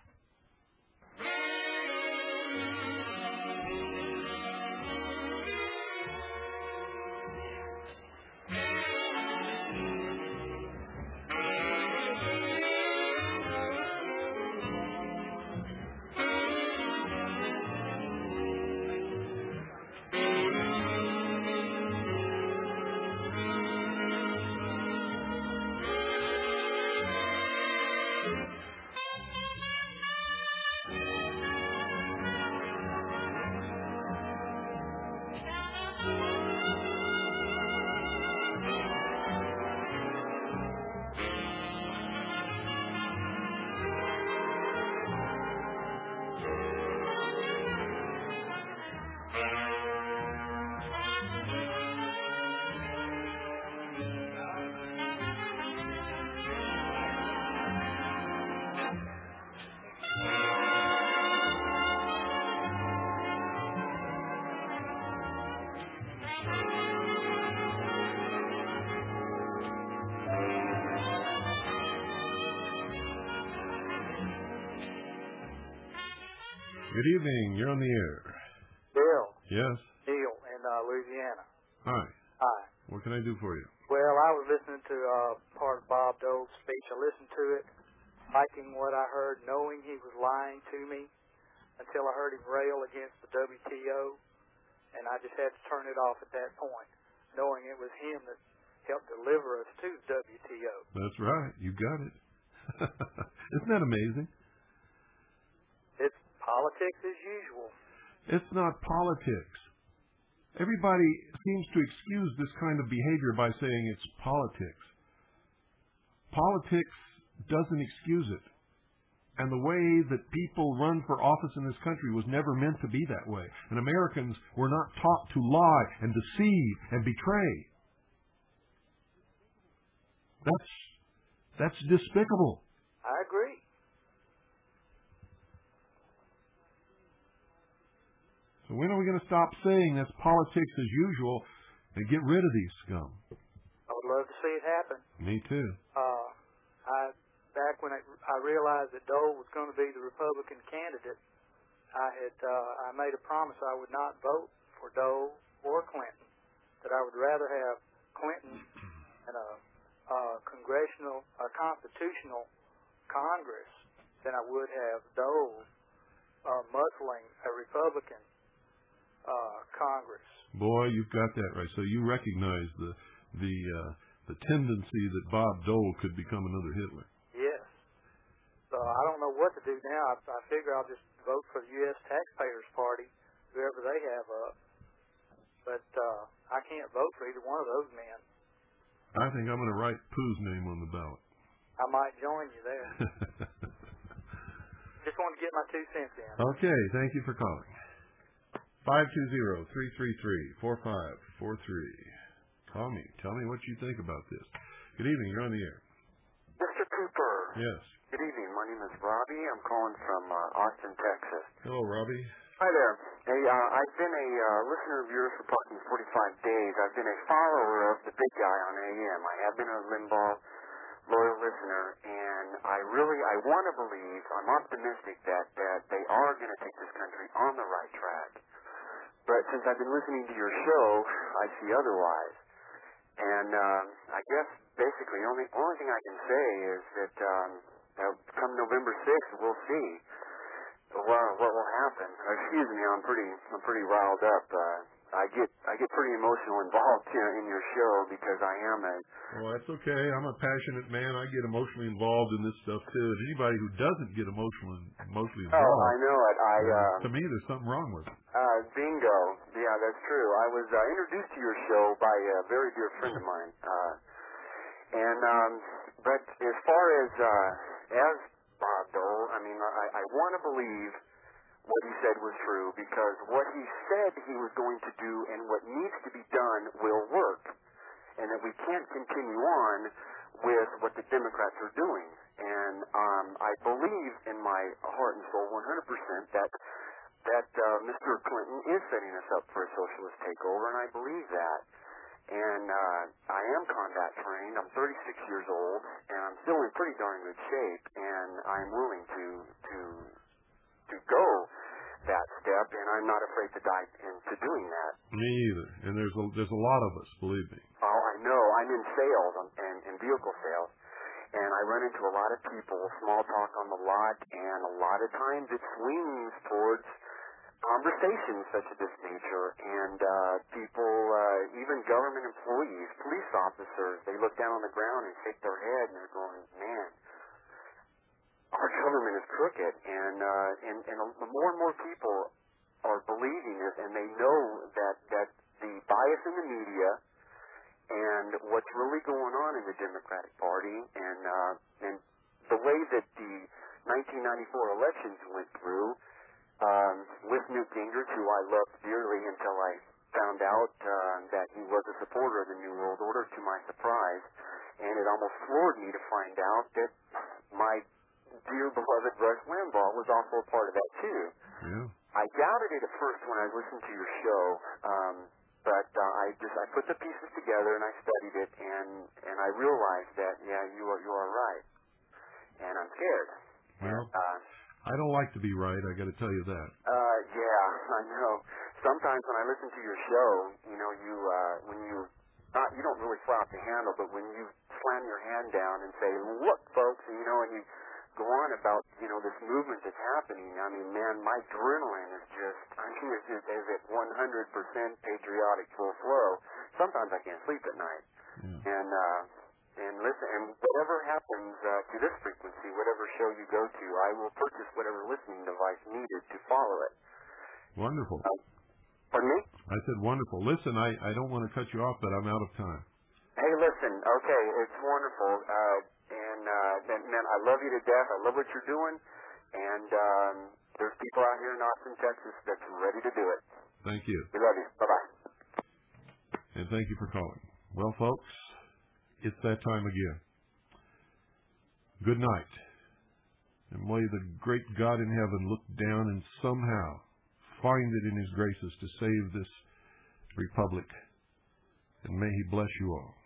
Good evening. You're on the air. Bill. Yes? Neil in uh, Louisiana. Hi. Hi. What can I do for you? Well, I was listening to uh, part of Bob Dole's speech. I listened to it, liking what I heard, knowing he was lying to me, until I heard him rail against the W T O, and I just had to turn it off at that point, knowing it was him that helped deliver us to the W T O. That's right. You got it. Isn't that amazing? It's politics as usual. It's not politics. Everybody seems to excuse this kind of behavior by saying it's politics. Politics doesn't excuse it. And the way that people run for office in this country was never meant to be that way. And Americans were not taught to lie and deceive and betray. That's, that's despicable. I agree. So when are we going to stop saying that's politics as usual and get rid of these scum? I would love to see it happen. Me too. Uh, I back when I, I realized that Dole was going to be the Republican candidate, I had uh, I made a promise I would not vote for Dole or Clinton. That I would rather have Clinton in a, a congressional, a constitutional Congress than I would have Dole uh, muscling a Republican Uh, Congress. Boy, you've got that right. So you recognize the the uh, the tendency that Bob Dole could become another Hitler. Yes. So I don't know what to do now. I, I figure I'll just vote for the U S Taxpayers Party, whoever they have up. But uh, I can't vote for either one of those men. I think I'm going to write Pooh's name on the ballot. I might join you there. Just want to get my two cents in. Okay, thank you for calling. five two zero, three three three, four five four three. Call me. Tell me what you think about this. Good evening. You're on the air. Mister Cooper. Yes. Good evening. My name is Robbie. I'm calling from uh, Austin, Texas. Hello, Robbie. Hi there. Hey, uh, I've been a uh, listener of yours for approximately forty-five days. I've been a follower of the big guy on A M. I have been a Limbaugh loyal listener, and I really, I want to believe, I'm optimistic that, that they are going to take this country on the right track. But since I've been listening to your show, I see otherwise. And um, I guess basically the only, only thing I can say is that um, uh, come November sixth, we'll see what, what will happen. Excuse me, I'm pretty I'm pretty riled up. Uh, I get I get pretty emotional involved in, in your show because I am a... Well, that's okay. I'm a passionate man. I get emotionally involved in this stuff, too. And anybody who doesn't get emotionally, emotionally involved... Oh, I know it. I, uh, to me, there's something wrong with it. Uh, bingo. Yeah, that's true. I was uh, introduced to your show by a very dear friend of mine. Uh, and, um, but as far as, uh, as Bob Dole, I mean, I, I want to believe what he said was true because what he said he was going to do and what needs to be done will work. And that we can't continue on with what the Democrats are doing. And um, I believe in my heart and soul one hundred percent that that uh, Mister Clinton is setting us up for a socialist takeover, and I believe that. And uh, I am combat trained. I'm thirty-six years old, and I'm still in pretty darn good shape, and I'm willing to to to go that step, and I'm not afraid to die into doing that. Me either. And there's a, there's a lot of us, believe me. Oh, I know. I'm in sales I'm, and in vehicle sales, and I run into a lot of people, small talk on the lot, and a lot of times it swings towards conversations such of this nature, and uh, people, uh, even government employees, police officers, they look down on the ground and shake their head, and they're going, man, our government is crooked, and, uh, and, and the more and more people are believing it, and they know that, that the bias in the media and what's really going on in the Democratic Party, and, uh, and the way that the nineteen ninety-four elections went through, Um, with Newt Gingrich, who I loved dearly until I found out uh, that he was a supporter of the New World Order, to my surprise, and it almost floored me to find out that my dear beloved Rush Limbaugh was also a part of that too. Yeah. I doubted it at first when I listened to your show, um, but uh, I just I put the pieces together and I studied it, and and I realized that yeah, you are you are right, and I'm scared. Well. Uh, I don't like to be right, I got to tell you that. Uh, yeah, I know. Sometimes when I listen to your show, you know, you, uh, when you, not, you don't really flop the handle, but when you slam your hand down and say, look, folks, and, you know, and you go on about, you know, this movement that's happening, I mean, man, my adrenaline is just, I mean, it's just as at one hundred percent patriotic full flow. Sometimes I can't sleep at night. Yeah. And, uh, And listen, and whatever happens uh, to this frequency, whatever show you go to, I will purchase whatever listening device needed to follow it. Wonderful. Uh, pardon me? I said wonderful. Listen, I, I don't want to cut you off, but I'm out of time. Hey, listen, okay, it's wonderful. Uh, and, uh, and, man, I love you to death. I love what you're doing. And um, there's people out here in Austin, Texas that's ready to do it. Thank you. We love you. Bye-bye. And thank you for calling. Well, folks, it's that time again. Good night. And may the great God in heaven look down and somehow find it in his graces to save this republic. And may he bless you all.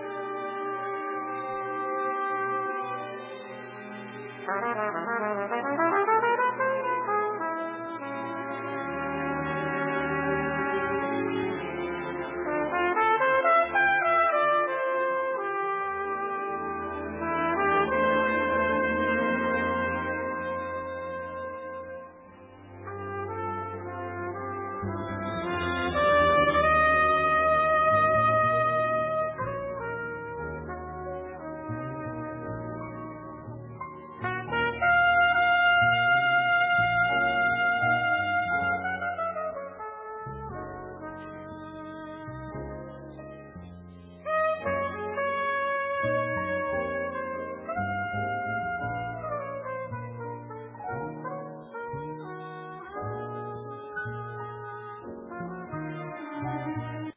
Thank you.